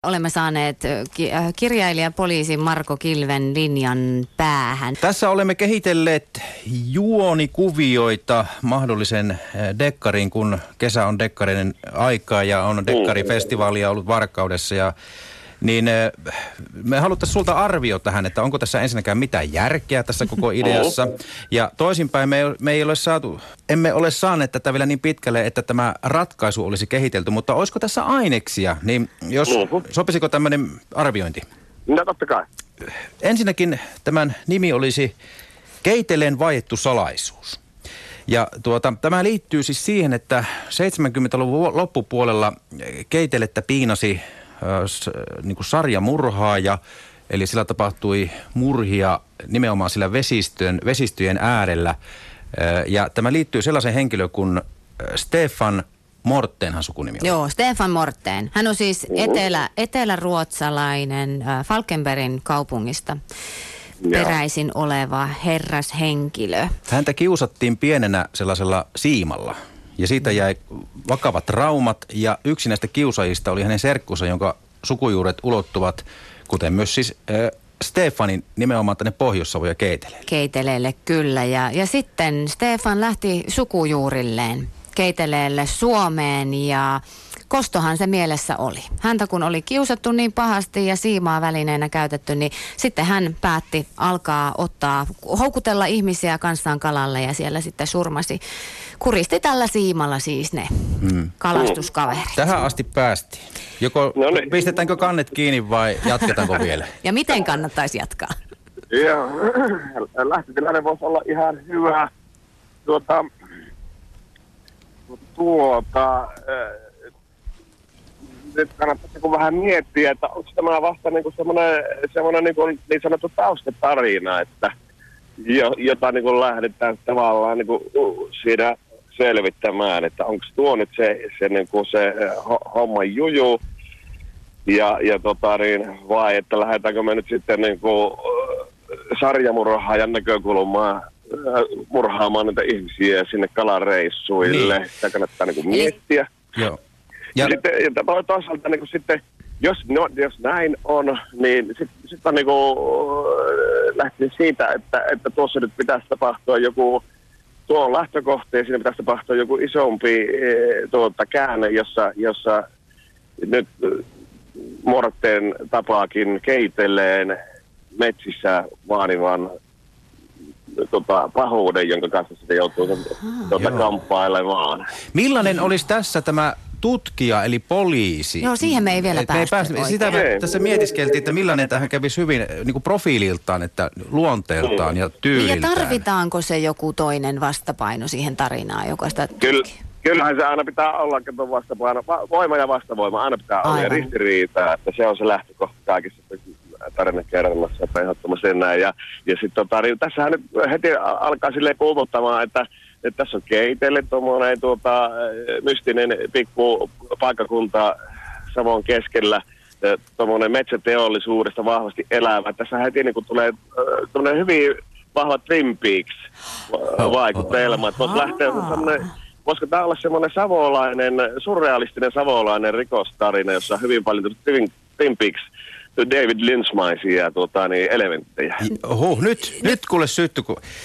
Olemme saaneet kirjailija poliisi Marko Kilven linjan päähän. Tässä olemme kehitelleet juonikuvioita mahdollisen dekkarin, kun kesä on dekkarinen aika ja on dekkarifestivaalia ollut Varkaudessa. Niin me haluttaisiin sulta arvio tähän, että onko tässä ensinnäkään mitään järkeä tässä koko ideassa. Ja toisinpäin emme ole saaneet tätä vielä niin pitkälle, että tämä ratkaisu olisi kehitelty, mutta olisiko tässä aineksia, niin sopisiko tämmöinen arviointi? No totta kai. Ensinnäkin tämän nimi olisi Keiteleen vaiettu salaisuus. Ja tämä liittyy siis siihen, että 70-luvun loppupuolella Keitelettä piinasi niin kuin sarjamurhaaja, eli sillä tapahtui murhia nimenomaan sillä vesistöjen äärellä. Ja tämä liittyy sellaisen henkilöön kuin Stefan Mortenhan sukunimi on. Joo, Stefan Morten. Hän on siis eteläruotsalainen Falkenbergin kaupungista peräisin oleva herrashenkilö. Häntä kiusattiin pienenä sellaisella siimalla. Ja siitä jäi vakavat traumat, ja yksi näistä kiusaajista oli hänen serkkunsa, jonka sukujuuret ulottuvat, kuten myös siis Stefanin nimenomaan tänne Pohjois-Savo ja Keiteleelle. Keiteleelle, kyllä. Ja sitten Stefan lähti sukujuurilleen Keiteleelle Suomeen, ja kostohan se mielessä oli. Häntä kun oli kiusattu niin pahasti ja siimaa välineenä käytetty, niin sitten hän päätti alkaa houkutella ihmisiä kanssaan kalalle ja siellä sitten kuristi tällä siimalla siis ne kalastuskaverit. Tähän asti päästiin. Pistetäänkö kannet kiinni vai jatketaanko vielä? Ja miten kannattaisi jatkaa? Joo, lähtötilanne voisi olla ihan hyvä. Nyt kannattaisi vähän miettiä, että onko tämä vasta niinku semmoinen niin sanottu taustatarina, että jota niinku lähdetään tavallaan niinku siinä selvittämään, että onko tuo nyt se niinku se homman juju vai että lähdetäänkö me nyt sitten niinku sarjamurhaajan näkökulmaa murhaamaan niitä ihmisiä sinne kalareissuille. Niin. Sitä kannattaa niinku miettiä. Joo. Ja sitten toisaalta niin sitten, jos näin on, niin sitten niin lähtee siitä, että tuossa nyt pitäisi tapahtua tuon lähtökohteen, siinä pitäisi tapahtua joku isompi käänne, jossa nyt Morten tapaakin Keiteleen metsissä vaanivan pahuuden, jonka kanssa sitä joutuu kamppailemaan. Millainen olisi tässä tämä tutkija, eli poliisi? Joo, siihen me ei vielä päästy. Sitä me tässä mietiskeltiin, että millainen tähän kävisi hyvin niin kuin profiililtaan, että luonteeltaan ja tyyliltään. Ja tarvitaanko se joku toinen vastapaino siihen tarinaan, joka sitä Kyllähän se aina pitää olla, että vastapaino. Voima ja vastavoima aina pitää olla ja ristiriitaa, että se on se lähtökohta kaikissa tarinankerronnassa ehdottomasti näin. Ja sitten tässähän nyt heti alkaa silleen puututtamaan, että tässä on Keitele, tuommoinen mystinen pikku paikkakunta Savon keskellä, tuommoinen metsäteollisuudesta vahvasti elävä. Tässä heti niin tulee tuommoinen hyvin vahva Twin Peaks-vaikutelma. Voisiko tämä olla semmoinen surrealistinen savolainen rikostarina, jossa on hyvin paljon Twin Peaks, David Lynch-maisia elementtejä. Nyt kuule sytty.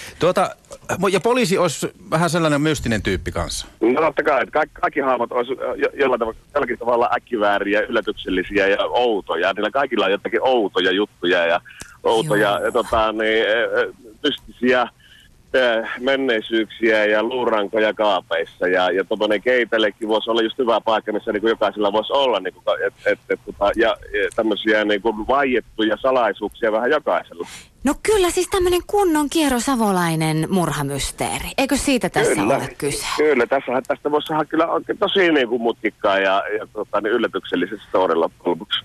Ja poliisi olisi vähän sellainen mystinen tyyppi kanssa. No totta kai, että kaikki hahmot olisi jollakin tavalla äkkivääriä, yllätyksellisiä ja outoja. Niillä kaikilla on jotakin outoja juttuja ja outoja mystisiä menneisyyksiä ja luurankoja kaapeissa. Ja tuommoinen Keitelekin voisi olla just hyvä paikka, missä niin kuin jokaisella voisi olla ja tämmöisiä niin kuin vaiettuja salaisuuksia vähän jokaisella. No kyllä, siis tämmöinen kunnon kierrosavolainen murhamysteeri. Eikö siitä tässä ole kyse? Kyllä, tästä voisi saada kyllä oikein tosi niin kuin mutkikkaa ja yllätyksellisesti todella lopuksi.